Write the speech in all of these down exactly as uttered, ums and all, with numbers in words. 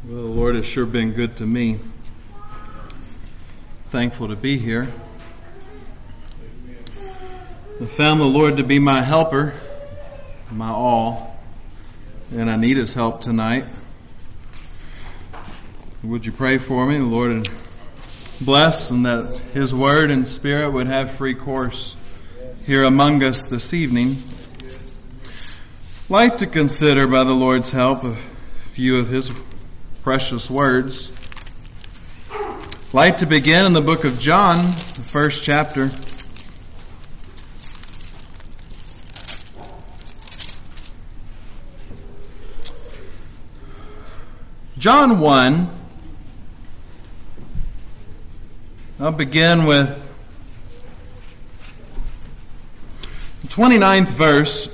Well, the Lord has sure been good to me. Thankful to be here. I found the Lord to be my helper, my all, and I need His help tonight. Would you pray for me, the Lord, and bless, and that His Word and Spirit would have free course here among us this evening. I'd like to consider, by the Lord's help, a few of His precious words. I'd like to begin in the book of John, the first chapter. John one. I'll begin with the twenty-ninth verse.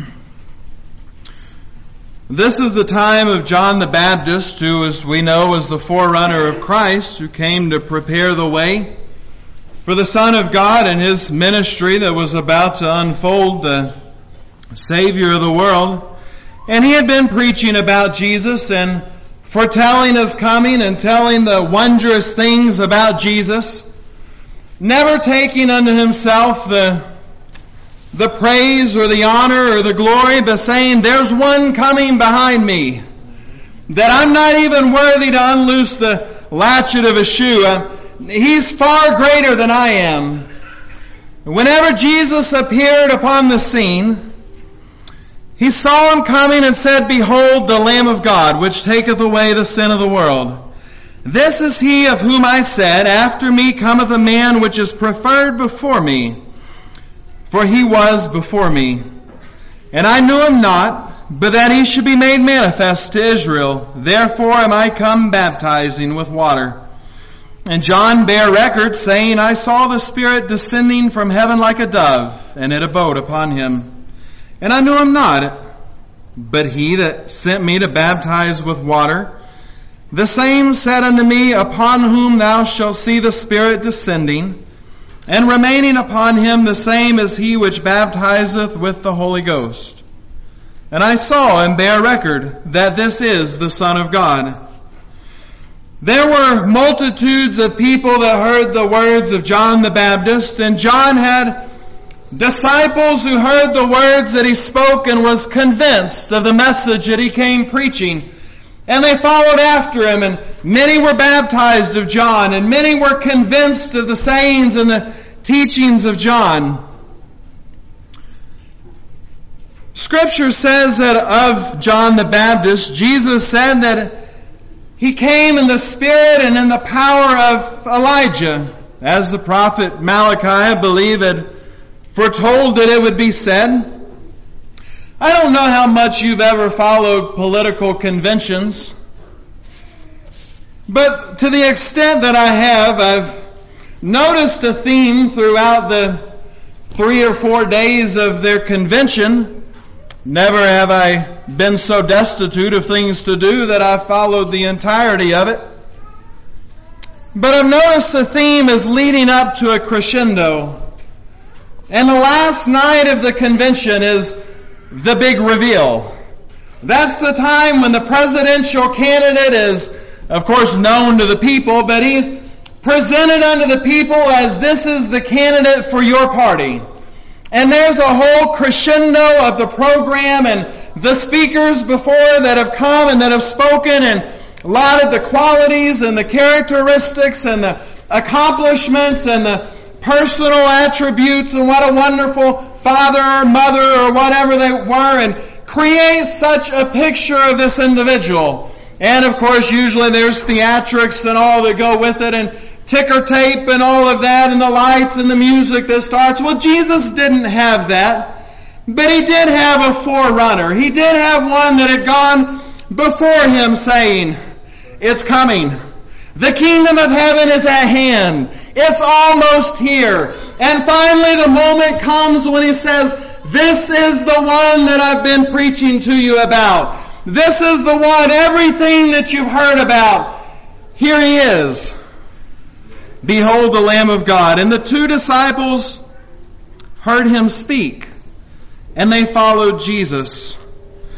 This is the time of John the Baptist, who, as we know, was the forerunner of Christ, who came to prepare the way for the Son of God and His ministry that was about to unfold, the Savior of the world. And he had been preaching about Jesus and foretelling His coming and telling the wondrous things about Jesus, never taking unto Himself the the praise or the honor or the glory, but saying, there's one coming behind me, that I'm not even worthy to unloose the latchet of His shoe. He's far greater than I am. Whenever Jesus appeared upon the scene, He saw Him coming and said, behold, the Lamb of God, which taketh away the sin of the world. This is He of whom I said, after me cometh a man which is preferred before me, for He was before me. And I knew Him not, but that He should be made manifest to Israel. Therefore am I come baptizing with water. And John bare record, saying, I saw the Spirit descending from heaven like a dove, and it abode upon Him. And I knew Him not, but He that sent me to baptize with water, the same said unto me, upon whom thou shalt see the Spirit descending, and remaining upon Him, the same as He which baptizeth with the Holy Ghost. And I saw and bear record that this is the Son of God. There were multitudes of people that heard the words of John the Baptist, and John had disciples who heard the words that he spoke and was convinced of the message that he came preaching. And they followed after him, and many were baptized of John, and many were convinced of the sayings and the teachings of John. Scripture says that of John the Baptist, Jesus said that he came in the spirit and in the power of Elijah, as the prophet Malachi, I believe, had foretold that it would be said. I don't know how much you've ever followed political conventions, but to the extent that I have, I've noticed a theme throughout the three or four days of their convention. Never have I been so destitute of things to do that I've followed the entirety of it. But I've noticed the theme is leading up to a crescendo. And the last night of the convention is the big reveal. That's the time when the presidential candidate is, of course, known to the people, but he's presented unto the people as this is the candidate for your party. And there's a whole crescendo of the program and the speakers before that have come and that have spoken and lauded the qualities and the characteristics and the accomplishments and the personal attributes and what a wonderful father or mother or whatever they were, and create such a picture of this individual. And of course, usually there's theatrics and all that go with it, and ticker tape and all of that, and the lights and the music that starts. Well, Jesus didn't have that, but He did have a forerunner. He did have one that had gone before Him saying, it's coming. The kingdom of heaven is at hand. It's almost here. And finally the moment comes when He says, this is the one that I've been preaching to you about. This is the one, everything that you've heard about. Here He is. Behold the Lamb of God. And the two disciples heard Him speak, and they followed Jesus.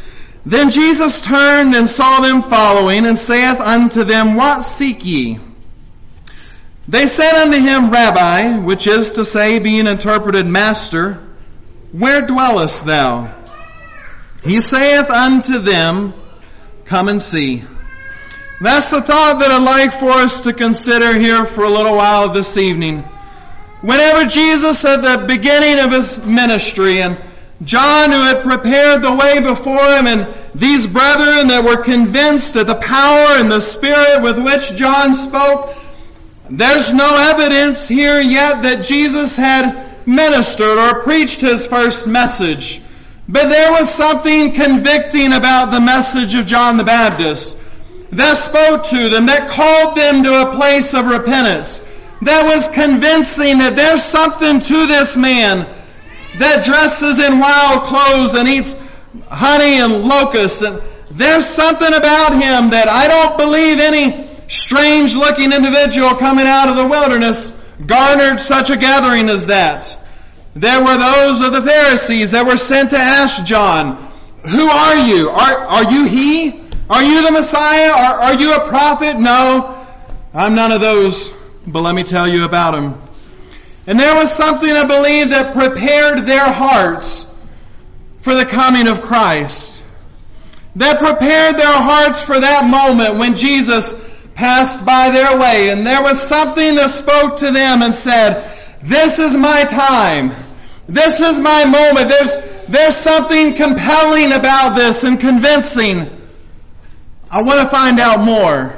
Then Jesus turned and saw them following, and saith unto them, What seek ye? They said unto him, Rabbi, which is to say, being interpreted, Master, where dwellest thou? He saith unto them, Come and see. That's the thought that I'd like for us to consider here for a little while this evening. Whenever Jesus, at the beginning of his ministry, and John, who had prepared the way before him, and these brethren that were convinced of the power and the spirit with which John spoke, there's no evidence here yet that Jesus had ministered or preached his first message. But there was something convicting about the message of John the Baptist that spoke to them, that called them to a place of repentance, that was convincing that there's something to this man that dresses in wild clothes and eats honey and locusts. And there's something about him that I don't believe any strange-looking individual coming out of the wilderness garnered such a gathering as that. There were those of the Pharisees that were sent to ask John, Who are you? Are, are you he? Are you the Messiah? Are, are you a prophet? No, I'm none of those, but let me tell you about him. And there was something, I believe, that prepared their hearts for the coming of Christ. That prepared their hearts for that moment when Jesus passed by their way. And there was something that spoke to them and said, This is my time. This is my moment. There's, there's something compelling about this and convincing. I want to find out more.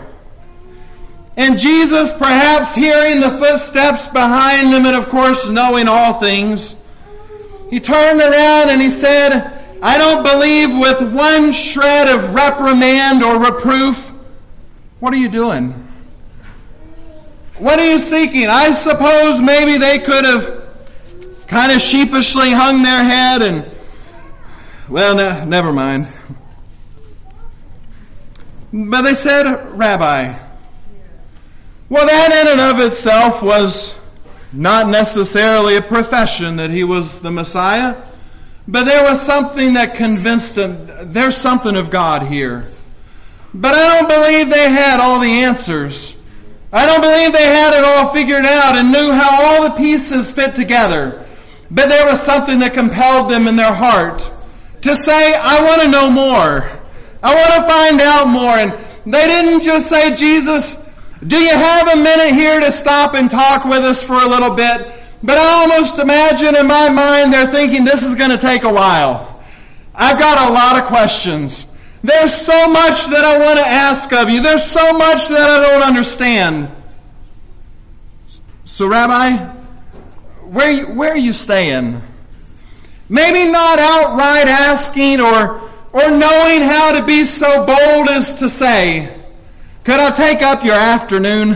And Jesus, perhaps hearing the footsteps behind him and of course knowing all things, he turned around and he said, I don't believe with one shred of reprimand or reproof. What are you doing? What are you seeking? I suppose maybe they could have kind of sheepishly hung their head and, well, no, never mind. But they said, Rabbi. Well, that in and of itself was not necessarily a profession that he was the Messiah, but there was something that convinced them, there's something of God here. But I don't believe they had all the answers. I don't believe they had it all figured out and knew how all the pieces fit together. But there was something that compelled them in their heart to say, I want to know more. I want to find out more. And they didn't just say, Jesus, do you have a minute here to stop and talk with us for a little bit? But I almost imagine in my mind they're thinking this is going to take a while. I've got a lot of questions. There's so much that I want to ask of you. There's so much that I don't understand. So, Rabbi, where, where are you staying? Maybe not outright asking or, or knowing how to be so bold as to say, could I take up your afternoon?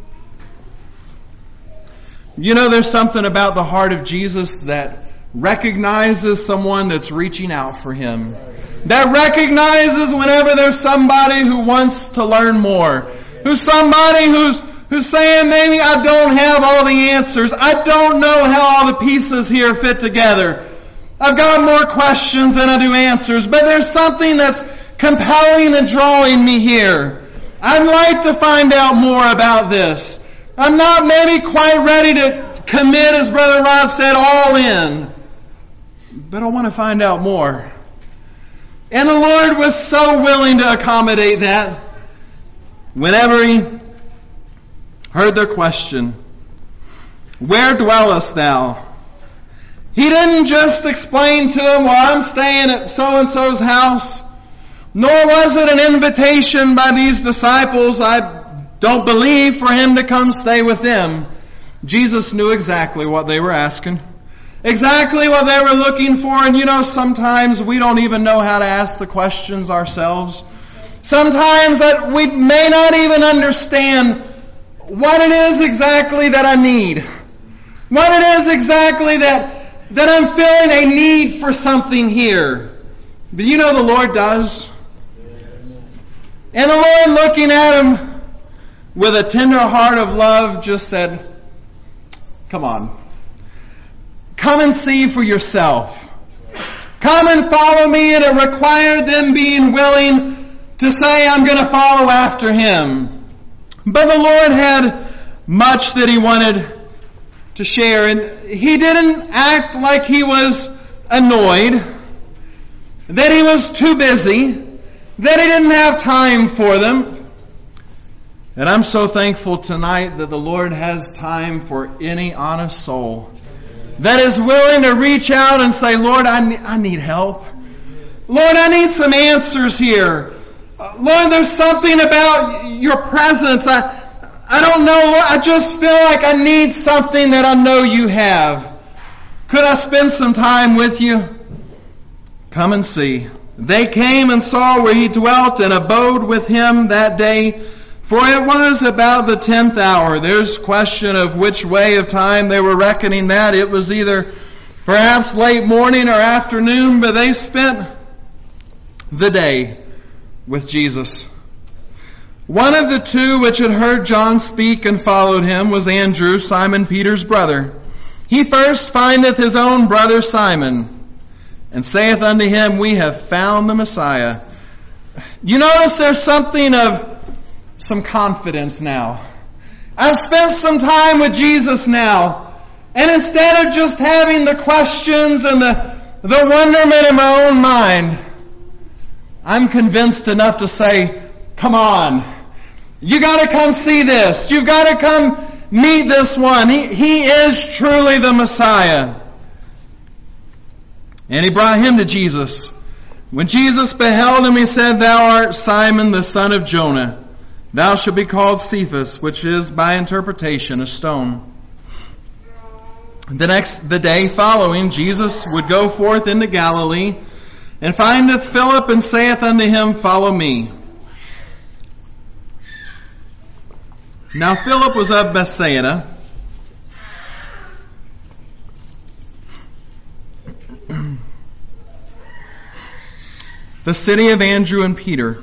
You know, there's something about the heart of Jesus that recognizes someone that's reaching out for him. That recognizes whenever there's somebody who wants to learn more. Who's somebody who's who's saying, maybe I don't have all the answers. I don't know how all the pieces here fit together. I've got more questions than I do answers. But there's something that's compelling and drawing me here. I'd like to find out more about this. I'm not maybe quite ready to commit, as Brother Rod said, all in. But I want to find out more. And the Lord was so willing to accommodate that. Whenever He heard their question, where dwellest thou? He didn't just explain to them, well, I'm staying at so-and-so's house. Nor was it an invitation by these disciples, I don't believe, for Him to come stay with them. Jesus knew exactly what they were asking. Exactly what they were looking for. And you know, sometimes we don't even know how to ask the questions ourselves. Sometimes that we may not even understand what it is exactly that I need. What it is exactly that, that I'm feeling a need for something here. But you know the Lord does. And the Lord, looking at him with a tender heart of love, just said, come on. Come and see for yourself. Come and follow me, and it required them being willing to say, I'm going to follow after him. But the Lord had much that he wanted to share, and he didn't act like he was annoyed, that he was too busy, that he didn't have time for them. And I'm so thankful tonight that the Lord has time for any honest soul that is willing to reach out and say, Lord, I need, I need help. Lord, I need some answers here. Uh, Lord, there's something about your presence. I, I don't know. I just feel like I need something that I know you have. Could I spend some time with you? Come and see. They came and saw where he dwelt and abode with him that day. For it was about the tenth hour. There's question of which way of time they were reckoning that. It was either perhaps late morning or afternoon, but they spent the day with Jesus. One of the two which had heard John speak and followed him was Andrew, Simon Peter's brother. He first findeth his own brother Simon, and saith unto him, We have found the Messiah. You notice there's something of some confidence now. I've spent some time with Jesus now, and instead of just having the questions and the, the wonderment in my own mind, I'm convinced enough to say, come on, you got to come see this. You've got to come meet this one. He, he is truly the Messiah. And he brought him to Jesus. When Jesus beheld him, he said, Thou art Simon, the son of Jonah. Thou shalt be called Cephas, which is by interpretation a stone. The next, the day following, Jesus would go forth into Galilee, and findeth Philip, and saith unto him, Follow me. Now Philip was of Bethsaida, the city of Andrew and Peter.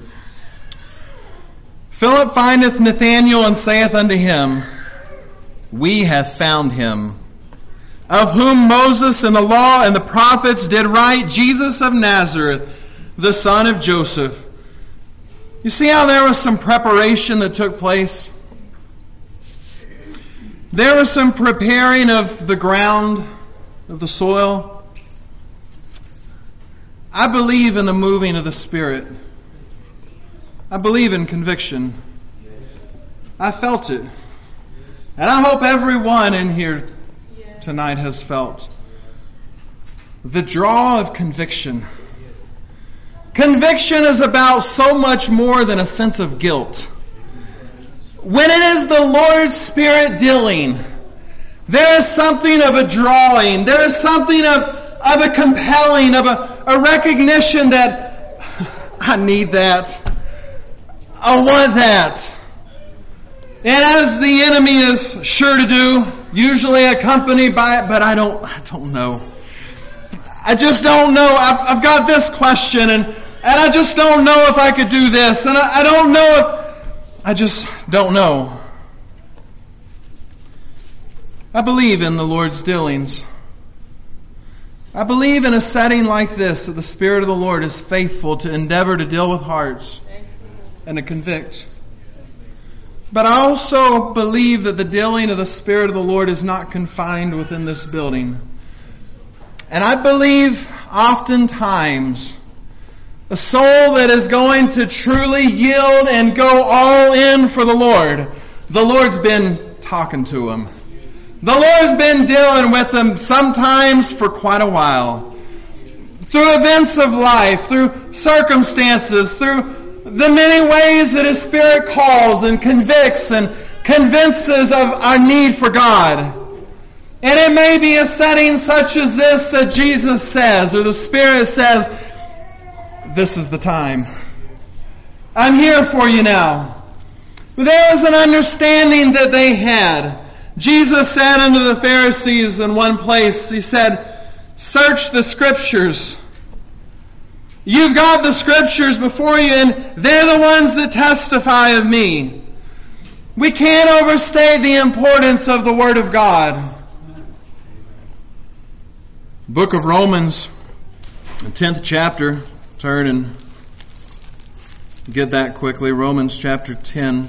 Philip findeth Nathanael, and saith unto him, We have found him, of whom Moses and the law and the prophets did write, Jesus of Nazareth, the son of Joseph. You see how there was some preparation that took place? There was some preparing of the ground, of the soil. I believe in the moving of the Spirit. I believe in conviction. I felt it. And I hope everyone in here tonight has felt the draw of conviction. Conviction is about so much more than a sense of guilt. When it is the Lord's Spirit dealing, there is something of a drawing. There is something of, of a compelling, of a, a recognition that I need that. I want that. And as the enemy is sure to do, usually accompanied by it, but I don't, I don't know. I just don't know. I've, I've got this question, and, and I just don't know if I could do this, and I, I don't know if, I just don't know. I believe in the Lord's dealings. I believe in a setting like this that the Spirit of the Lord is faithful to endeavor to deal with hearts and to convict. But I also believe that the dealing of the Spirit of the Lord is not confined within this building. And I believe oftentimes a soul that is going to truly yield and go all in for the Lord, the Lord's been talking to him. The Lord's been dealing with them sometimes for quite a while. Through events of life, through circumstances, through the many ways that His Spirit calls and convicts and convinces of our need for God. And it may be a setting such as this that Jesus says, or the Spirit says, this is the time. I'm here for you now. But there was an understanding that they had. Jesus said unto the Pharisees in one place, He said, search the Scriptures. You've got the Scriptures before you, and they're the ones that testify of me. We can't overstate the importance of the Word of God. Book of Romans The tenth chapter, turn and get that quickly. Romans chapter ten.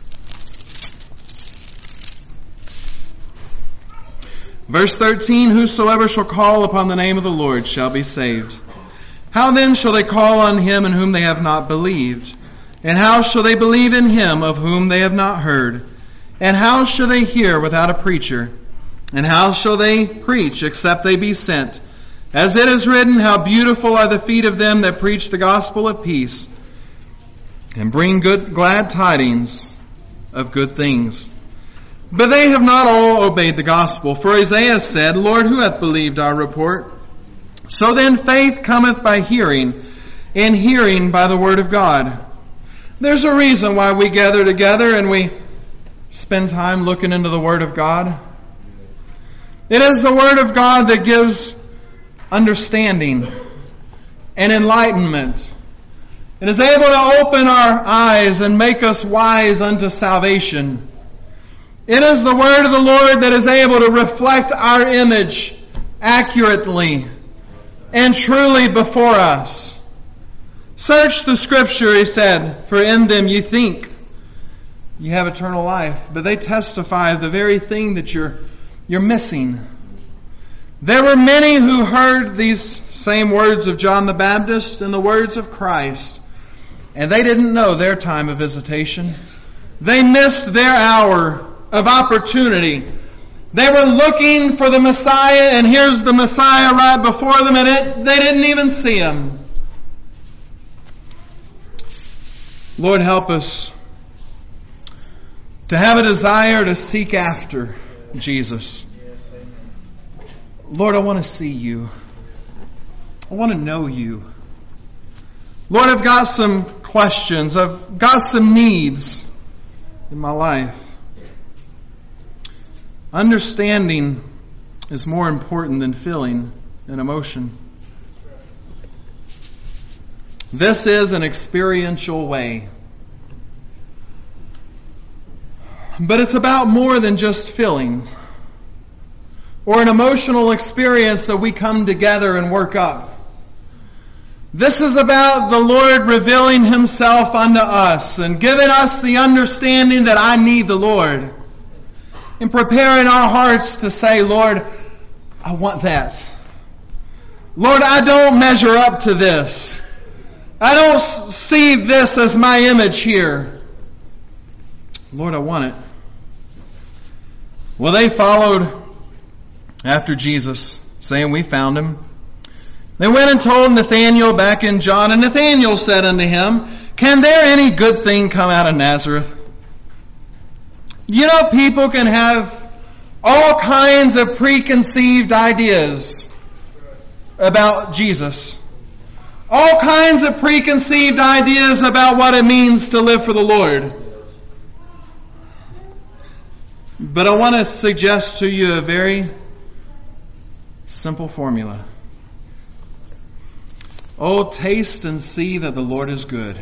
Verse thirteen, whosoever shall call upon the name of the Lord shall be saved. How then shall they call on him in whom they have not believed? And how shall they believe in him of whom they have not heard? And how shall they hear without a preacher? And how shall they preach except they be sent? As it is written, how beautiful are the feet of them that preach the gospel of peace, and bring good glad tidings of good things. But they have not all obeyed the gospel. For Isaiah said, Lord, who hath believed our report? So then faith cometh by hearing, and hearing by the word of God. There's a reason why we gather together and we spend time looking into the word of God. It is the word of God that gives understanding and enlightenment. It is able to open our eyes and make us wise unto salvation. It is the word of the Lord that is able to reflect our image accurately and truly before us. Search the Scripture, he said, for in them ye think you have eternal life. But they testify of the very thing that you're, you're missing. There were many who heard these same words of John the Baptist and the words of Christ, and they didn't know their time of visitation. They missed their hour of opportunity. They were looking for the Messiah, and here's the Messiah right before them, and it, they didn't even see him. Lord, help us to have a desire to seek after Jesus. Lord, I want to see you. I want to know you. Lord, I've got some questions. I've got some needs in my life. Understanding is more important than feeling and emotion. This is an experiential way. But it's about more than just feeling or an emotional experience that we come together and work up. This is about the Lord revealing himself unto us and giving us the understanding that I need the Lord. And preparing our hearts to say, Lord, I want that. Lord, I don't measure up to this. I don't see this as my image here. Lord, I want it. Well, they followed after Jesus, saying, we found him. They went and told Nathanael back in John, and Nathanael said unto him, can there any good thing come out of Nazareth? You know, people can have all kinds of preconceived ideas about Jesus. All kinds of preconceived ideas about what it means to live for the Lord. But I want to suggest to you a very simple formula. Oh, taste and see that the Lord is good.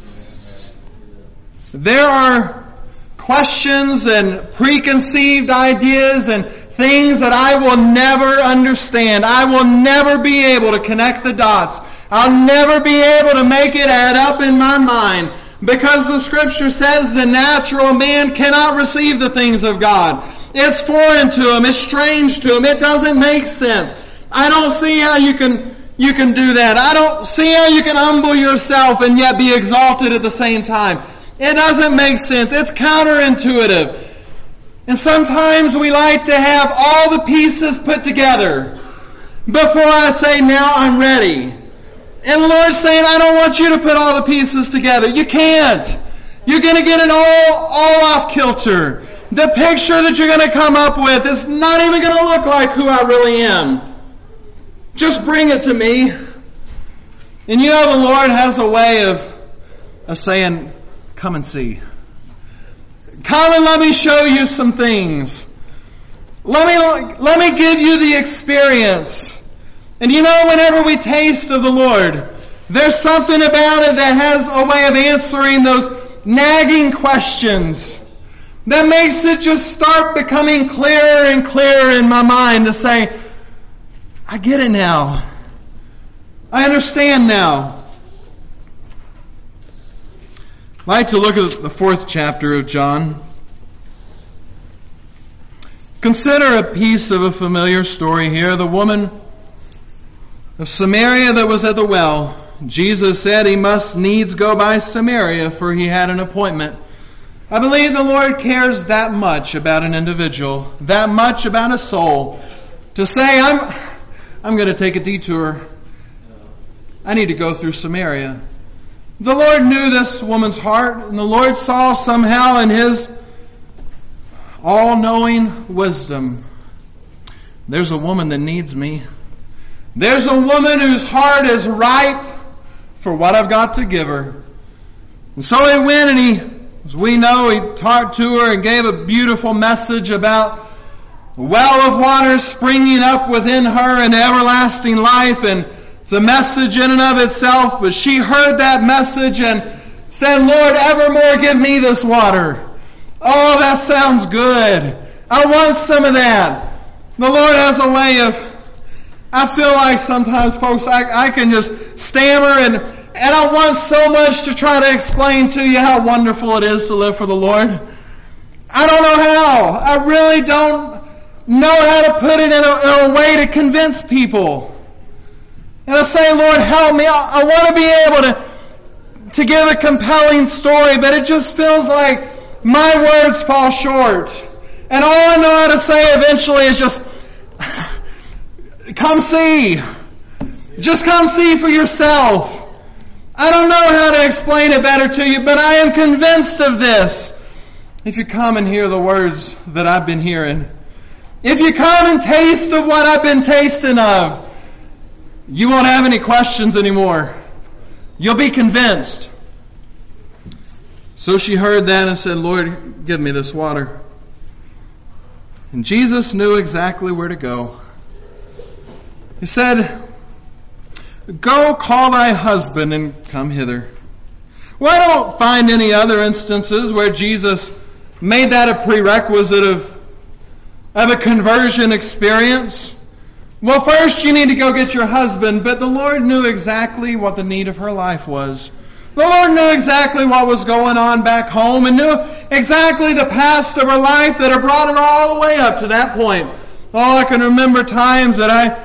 There are questions and preconceived ideas and things that I will never understand. I will never be able to connect the dots. I'll never be able to make it add up in my mind. Because the Scripture says the natural man cannot receive the things of God. It's foreign to him. It's strange to him. It doesn't make sense. I don't see how you can, you can do that. I don't see how you can humble yourself and yet be exalted at the same time. It doesn't make sense. It's counterintuitive. And sometimes we like to have all the pieces put together before I say, now I'm ready. And the Lord's saying, I don't want you to put all the pieces together. You can't. You're going to get it all, all off kilter. The picture that you're going to come up with is not even going to look like who I really am. Just bring it to me. And you know the Lord has a way of, of saying, come and see. Come and let me show you some things. Let me, let me give you the experience. And you know, whenever we taste of the Lord, there's something about it that has a way of answering those nagging questions that makes it just start becoming clearer and clearer in my mind to say, I get it now. I understand now. I'd like to look at the fourth chapter of John. Consider a piece of a familiar story here. The woman of Samaria that was at the well. Jesus said he must needs go by Samaria, for he had an appointment. I believe the Lord cares that much about an individual, that much about a soul, to say, I'm, I'm going to take a detour. I need to go through Samaria. The Lord knew this woman's heart, and the Lord saw somehow in His all-knowing wisdom, there's a woman that needs me. There's a woman whose heart is ripe for what I've got to give her. And so he went and he, as we know, he talked to her and gave a beautiful message about a well of water springing up within her in everlasting life. And it's a message in and of itself, but she heard that message and said, Lord, evermore give me this water. Oh, that sounds good. I want some of that. The Lord has a way of, I feel like sometimes, folks, I, I can just stammer and, and I want so much to try to explain to you how wonderful it is to live for the Lord. I don't know how. I really don't know how to put it in a, in a way to convince people. And I say, Lord, help me. I, I want to be able to, to give a compelling story, but it just feels like my words fall short. And all I know how to say eventually is just, come see. Just come see for yourself. I don't know how to explain it better to you, but I am convinced of this. If you come and hear the words that I've been hearing, if you come and taste of what I've been tasting of, you won't have any questions anymore. You'll be convinced. So she heard that and said, Lord, give me this water. And Jesus knew exactly where to go. He said, go call thy husband and come hither. Well, I don't find any other instances where Jesus made that a prerequisite of, of a conversion experience. Well, first you need to go get your husband, but the Lord knew exactly what the need of her life was. The Lord knew exactly what was going on back home and knew exactly the past of her life that had brought her all the way up to that point. Oh, I can remember times that I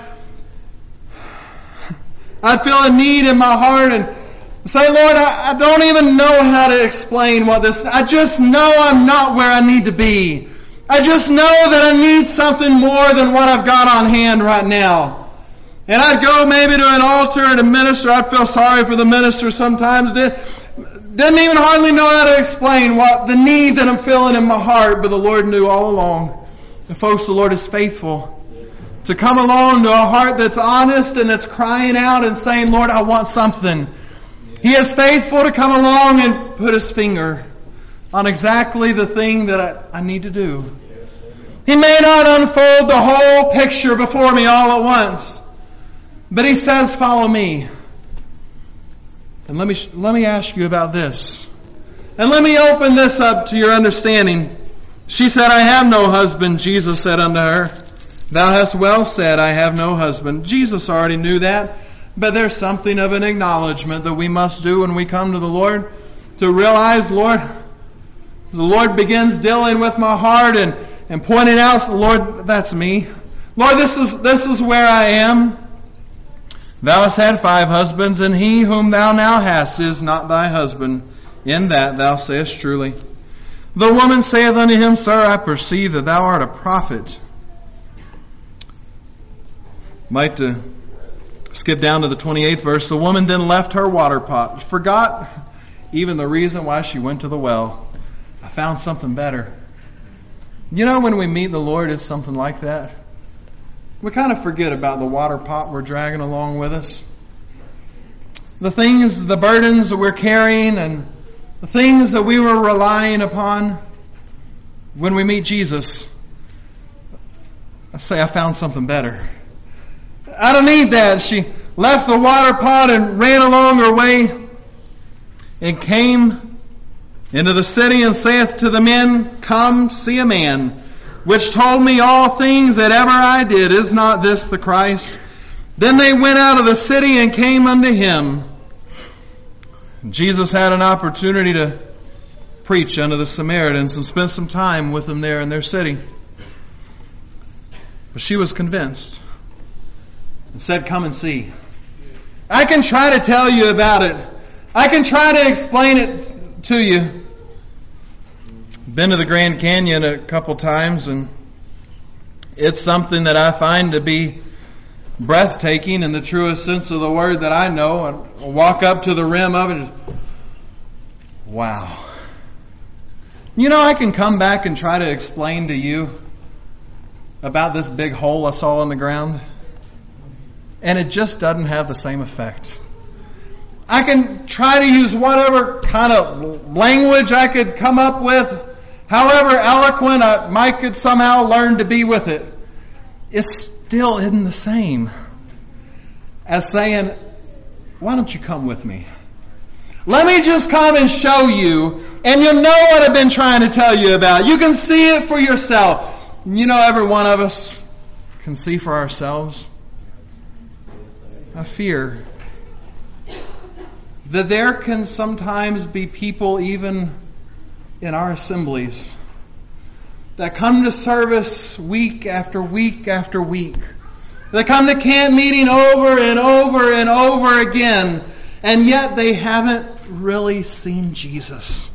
I'd feel a need in my heart and say, Lord, I, I don't even know how to explain what this, I just know I'm not where I need to be. I just know that I need something more than what I've got on hand right now. And I'd go maybe to an altar and a minister. I'd feel sorry for the minister sometimes. Didn't even hardly know how to explain what the need that I'm feeling in my heart, but the Lord knew all along. And folks, the Lord is faithful to come along to a heart that's honest and that's crying out and saying, Lord, I want something. He is faithful to come along and put His finger on exactly the thing that I, I need to do. He may not unfold the whole picture before me all at once, but He says, follow me. And let me, let me ask you about this. And let me open this up to your understanding. She said, I have no husband. Jesus said unto her, thou hast well said, I have no husband. Jesus already knew that, but there's something of an acknowledgement that we must do when we come to the Lord, to realize, Lord, the Lord begins dealing with my heart and, and pointing out, Lord, that's me. Lord, this is, this is where I am. Thou hast had five husbands, and he whom thou now hast is not thy husband. In that thou sayest truly. The woman saith unto him, Sir, I perceive that thou art a prophet. Might uh, skip down to the twenty-eighth verse. The woman then left her water pot, forgot even the reason why she went to the well. I found something better. You know, when we meet the Lord, it's something like that. We kind of forget about the water pot we're dragging along with us. The things, the burdens that we're carrying and the things that we were relying upon. When we meet Jesus, I say, I found something better. I don't need that. She left the water pot and ran along her way and came into the city and saith to the men, Come, see a man, which told me all things that ever I did. Is not this the Christ? Then they went out of the city and came unto him. Jesus had an opportunity to preach unto the Samaritans and spend some time with them there in their city. But she was convinced and said, "Come and see." I can try to tell you about it. I can try to explain it to you. Been to the Grand Canyon a couple times, and it's something that I find to be breathtaking in the truest sense of the word that I know. I walk up to the rim of it. Wow. You know, I can come back and try to explain to you about this big hole I saw in the ground, and it just doesn't have the same effect. I can try to use whatever kind of language I could come up with, however eloquent I might could somehow learn to be with it. It still isn't the same as saying, "Why don't you come with me? Let me just come and show you, and you'll know what I've been trying to tell you about. You can see it for yourself." You know, every one of us can see for ourselves. I fear that there can sometimes be people, even in our assemblies, that come to service week after week after week. They come to camp meeting over and over and over again, and yet they haven't really seen Jesus.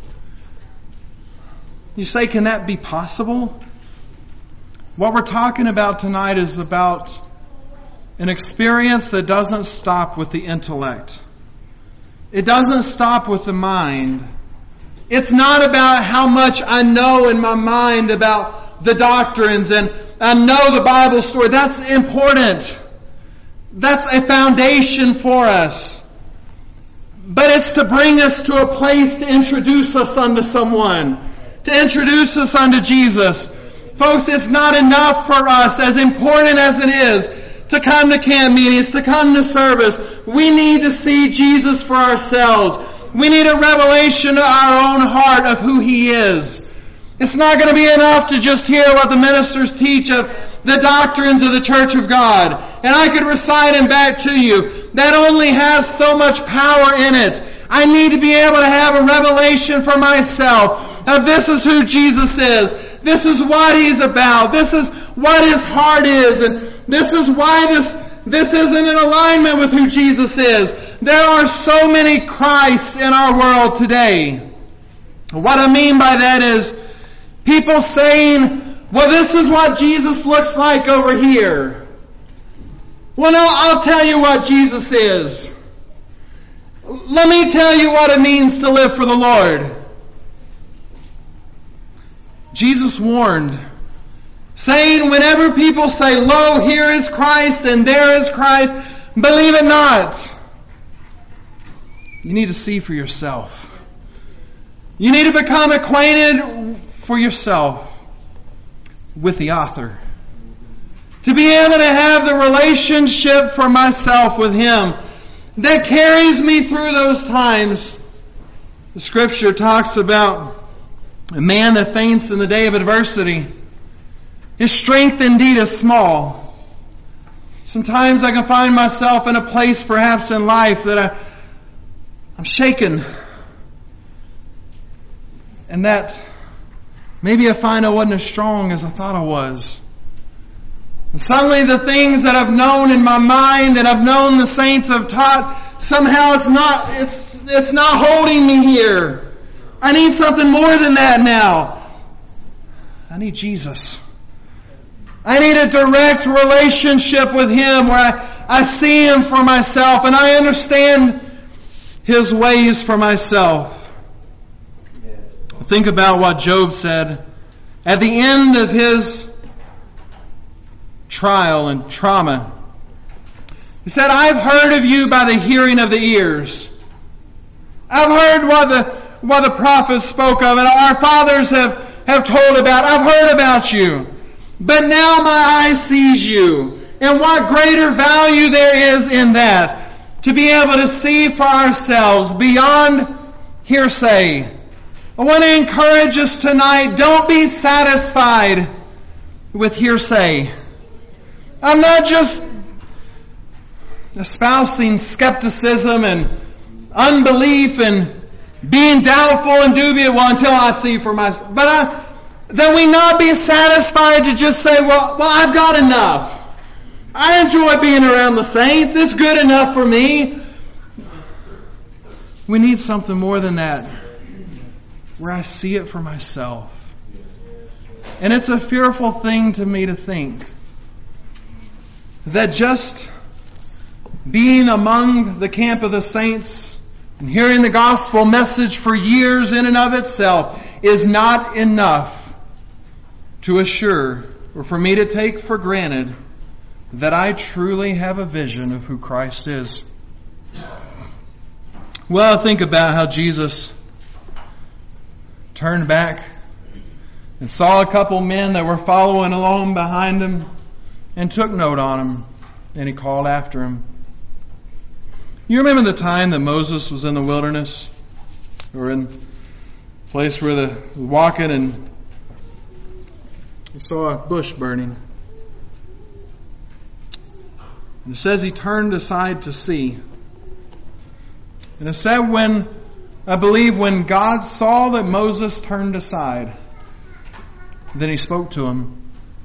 You say, can that be possible? What we're talking about tonight is about an experience that doesn't stop with the intellect. It doesn't stop with the mind. It's not about how much I know in my mind about the doctrines and I know the Bible story. That's important. That's a foundation for us. But it's to bring us to a place to introduce us unto someone. To introduce us unto Jesus. Folks, it's not enough for us, as important as it is, to come to camp meetings, to come to service. We need to see Jesus for ourselves. We need a revelation to our own heart of who He is. It's not going to be enough to just hear what the ministers teach of the doctrines of the Church of God. And I could recite them back to you. That only has so much power in it. I need to be able to have a revelation for myself of this is who Jesus is. This is what He's about. This is what His heart is. And this is why this, this isn't in alignment with who Jesus is. There are so many Christs in our world today. What I mean by that is people saying, well, this is what Jesus looks like over here. Well, no, I'll tell you what Jesus is. Let me tell you what it means to live for the Lord. Jesus warned, saying, whenever people say, lo, here is Christ and there is Christ, believe it not. You need to see for yourself. You need to become acquainted for yourself with the author. To be able to have the relationship for myself with Him that carries me through those times. The Scripture talks about a man that faints in the day of adversity. His strength indeed is small. Sometimes I can find myself in a place perhaps in life that I, I'm shaken. And that maybe I find I wasn't as strong as I thought I was. And suddenly the things that I've known in my mind and I've known the saints have taught, somehow it's not, it's, it's not holding me here. I need something more than that now. I need Jesus. I need a direct relationship with Him where I, I see Him for myself and I understand His ways for myself. Think about what Job said at the end of his trial and trauma. He said, I've heard of you by the hearing of the ears. I've heard what the, what the prophets spoke of and our fathers have, have told about. I've heard about you. But now my eye sees you. And what greater value there is in that. To be able to see for ourselves beyond hearsay. I want to encourage us tonight, don't be satisfied with hearsay. I'm not just espousing skepticism and unbelief and being doubtful and dubious, well, until I see for myself. But I, then we not be satisfied to just say, well, well, I've got enough. I enjoy being around the saints. It's good enough for me. We need something more than that, where I see it for myself. And it's a fearful thing to me to think that just being among the camp of the saints and hearing the gospel message for years in and of itself is not enough to assure or for me to take for granted that I truly have a vision of who Christ is. Well, think about how Jesus turned back and saw a couple men that were following along behind him and took note on him, and he called after him. You remember the time that Moses was in the wilderness, or in a place where the walking and he saw a bush burning. And it says he turned aside to see. And it said when, I believe when God saw that Moses turned aside, then he spoke to him.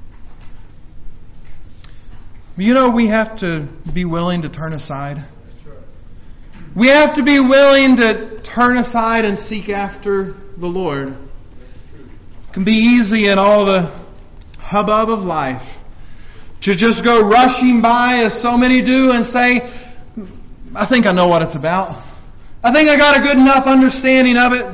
You know, we have to be willing to turn aside. We have to be willing to turn aside and seek after the Lord. It can be easy in all the hubbub of life to just go rushing by, as so many do, and say, I think I know what it's about. I think I got a good enough understanding of it.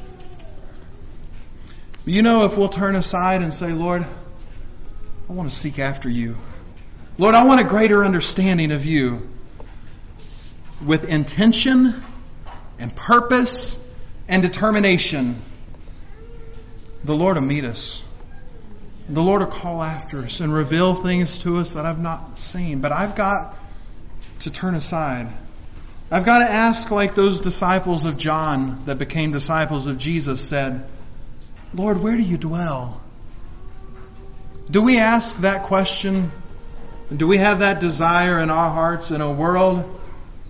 But you know, if we'll turn aside and say, Lord, I want to seek after you. Lord, I want a greater understanding of you, with intention and purpose and determination, the Lord will meet us. The Lord will call after us and reveal things to us that I've not seen. But I've got to turn aside. I've got to ask, like those disciples of John that became disciples of Jesus said, Lord, where do you dwell? Do we ask that question? Do we have that desire in our hearts in a world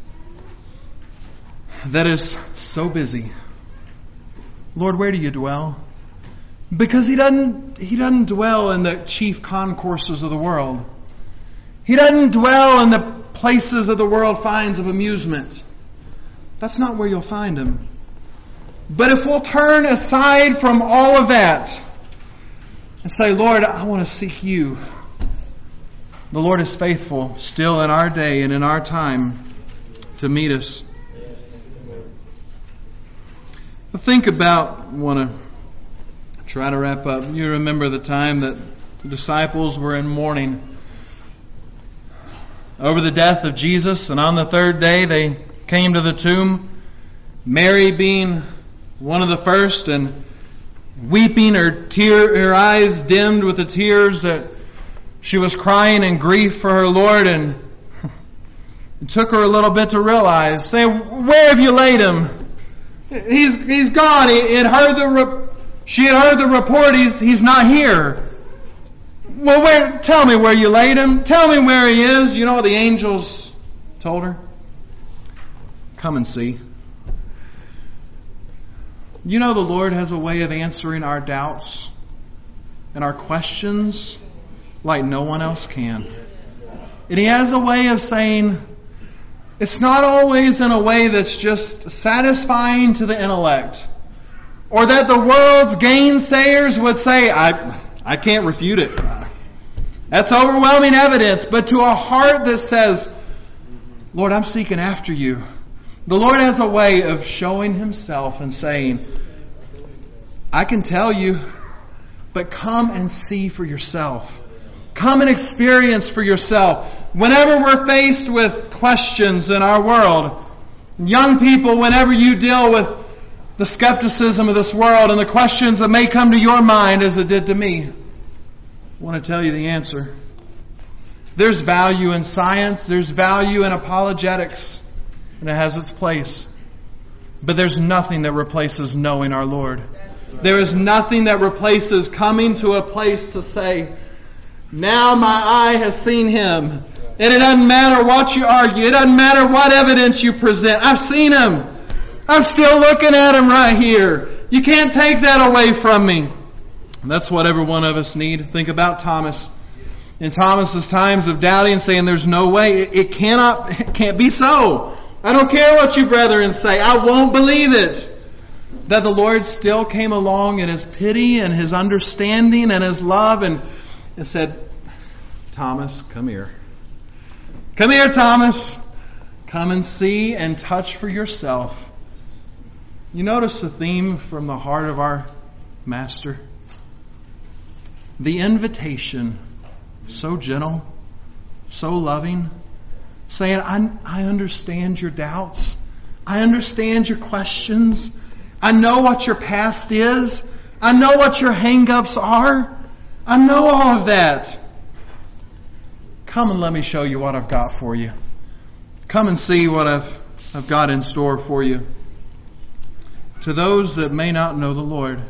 that is so busy? Lord, where do you dwell? Because He doesn't, He doesn't dwell in the chief concourses of the world. He doesn't dwell in the places that the world finds of amusement. That's not where you'll find Him. But if we'll turn aside from all of that and say, Lord, I want to seek you, the Lord is faithful still in our day and in our time to meet us. But think about, I want to try to wrap up. You remember the time that the disciples were in mourning over the death of Jesus, and on the third day they came to the tomb, Mary being one of the first, and weeping, her tear, her eyes dimmed with the tears that she was crying in grief for her Lord, and it took her a little bit to realize, say, where have you laid him? He's he's gone. He had heard the re- she had heard the report. He's he's not here. Well, where? Tell me where you laid him. Tell me where he is. You know what the angels told her? Come and see. You know the Lord has a way of answering our doubts and our questions like no one else can. And He has a way of saying, it's not always in a way that's just satisfying to the intellect, or that the world's gainsayers would say, I, I can't refute it. That's overwhelming evidence. But to a heart that says, Lord, I'm seeking after you, the Lord has a way of showing Himself and saying, I can tell you, but come and see for yourself. Come and experience for yourself. Whenever we're faced with questions in our world, young people, whenever you deal with the skepticism of this world and the questions that may come to your mind as it did to me, I want to tell you the answer. There's value in science. There's value in apologetics. And it has its place. But there's nothing that replaces knowing our Lord. There is nothing that replaces coming to a place to say, now my eye has seen Him. And it doesn't matter what you argue. It doesn't matter what evidence you present. I've seen Him. I'm still looking at Him right here. You can't take that away from me. And that's what every one of us need. Think about Thomas. In Thomas's times of doubting and saying there's no way, it, it cannot, it can't be so. I don't care what you brethren say. I won't believe it. That the Lord still came along in His pity and His understanding and His love and, and said, Thomas, come here. Come here, Thomas. Come and see and touch for yourself. You notice the theme from the heart of our Master? The invitation, so gentle, so loving, saying, I, I understand your doubts. I understand your questions. I know what your past is. I know what your hang-ups are. I know all of that. Come and let me show you what I've got for you. Come and see what I've, I've got in store for you. To those that may not know the Lord,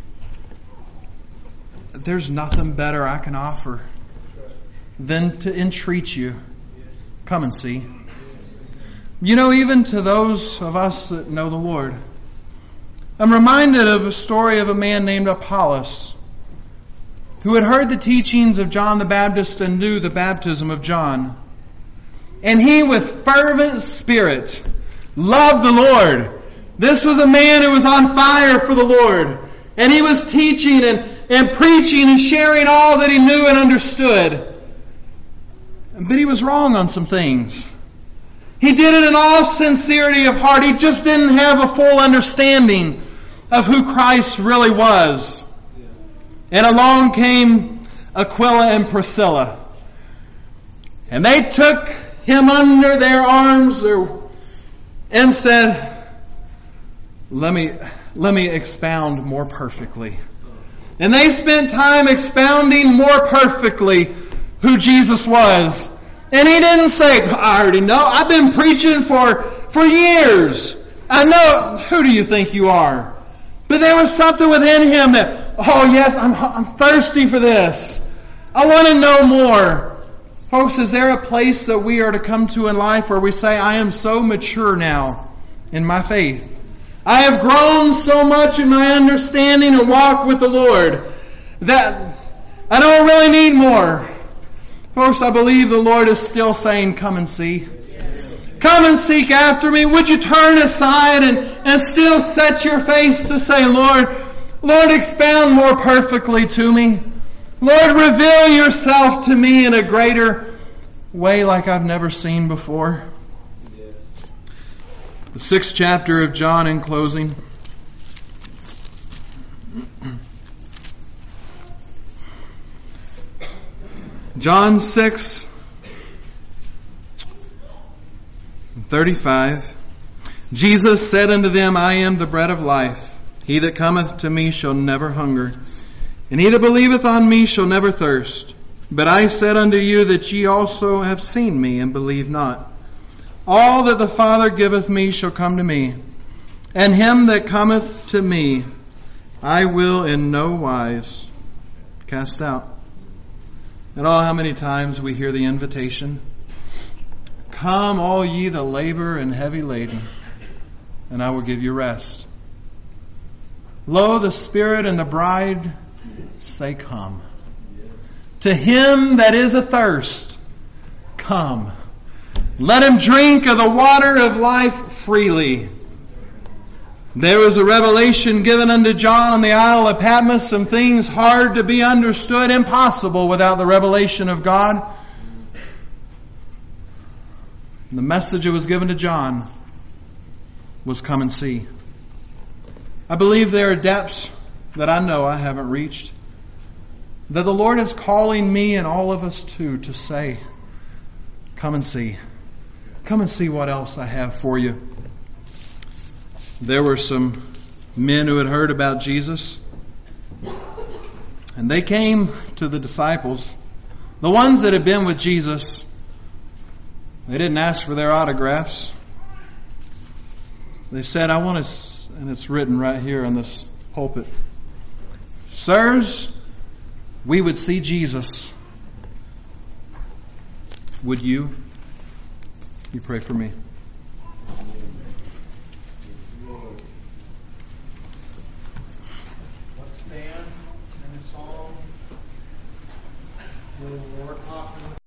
there's nothing better I can offer than to entreat you. Come and see. You know, even to those of us that know the Lord, I'm reminded of a story of a man named Apollos, who had heard the teachings of John the Baptist and knew the baptism of John. And he, with fervent spirit, loved the Lord. This was a man who was on fire for the Lord. And he was teaching and, and preaching and sharing all that he knew and understood. But he was wrong on some things. He did it in all sincerity of heart. He just didn't have a full understanding of who Christ really was. And along came Aquila and Priscilla. And they took him under their arms and said, let me, let me expound more perfectly. And they spent time expounding more perfectly who Jesus was. And he didn't say, I already know. I've been preaching for, for years. I know. Who do you think you are? But there was something within him that, oh yes, I'm, I'm thirsty for this. I want to know more. Folks, is there a place that we are to come to in life where we say, I am so mature now in my faith. I have grown so much in my understanding and walk with the Lord that I don't really need more. Folks, I believe the Lord is still saying, come and see. Come and seek after me. Would you turn aside and, and still set your face to say, Lord, Lord, expound more perfectly to me. Lord, reveal yourself to me in a greater way like I've never seen before. The sixth chapter of John in closing. John six, thirty-five. Jesus said unto them, I am the bread of life. He that cometh to me shall never hunger, and he that believeth on me shall never thirst. But I said unto you that ye also have seen me, and believe not. All that the Father giveth me shall come to me, and him that cometh to me I will in no wise cast out. And oh, how many times we hear the invitation, come all ye that labor and heavy laden, and I will give you rest. Lo, the Spirit and the bride say, come. To him that is athirst, come. Let him drink of the water of life freely. There was a revelation given unto John on the Isle of Patmos, some things hard to be understood, impossible without the revelation of God. The message that was given to John was come and see. I believe there are depths that I know I haven't reached, that the Lord is calling me and all of us too to say, come and see. Come and see what else I have for you. There were some men who had heard about Jesus, and they came to the disciples, the ones that had been with Jesus. They didn't ask for their autographs. They said, I want to, and it's written right here on this pulpit, sirs, we would see Jesus. Would you? You pray for me. Let's stand and song. We'll work off.